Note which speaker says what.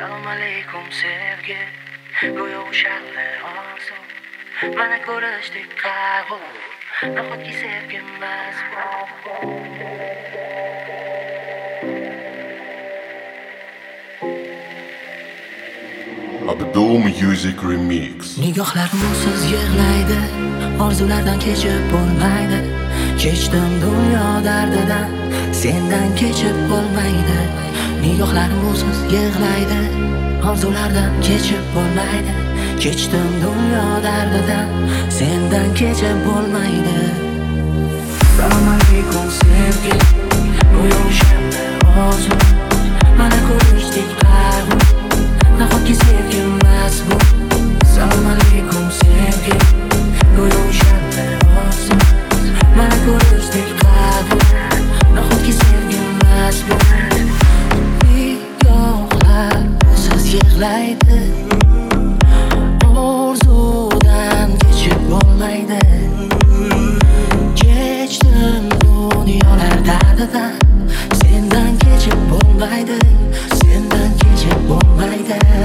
Speaker 1: Salom alaykum sevgi, go'yo o'shanli orzu. Mana ko'rishdik qayg'u, nahotki sevgimiz
Speaker 2: Abdul Music Remix.
Speaker 1: Nigohlar nursiz yig'laydi, orzulardan kechib bo'lmaydi. Kechdim dunyo dardidan, sendan kechib bo'lmaydi. Nigohlar nursiz yig'laydi, orzulardan kechib bo'lmaydi. Kechdim dunyo dardidan, sendan kechib bo'lmaydi. Salom alaykum sevgi, go'yo o'shanli orzu. Mana ko'rishdik qayg'u, nahotki sevgimiz bu. Salom alaykum sevgi, go'yo o'shanli orzu. Mana ko'rishdik qayg'u, nahotki sevgimiz bu. Nigohlar siz yig'laydi, orzudan kechib bo'lmaydi. Kechdim dunyolar dardidan, sendan kechib bo'lmaydi. Sendan kechib bo'lmaydi.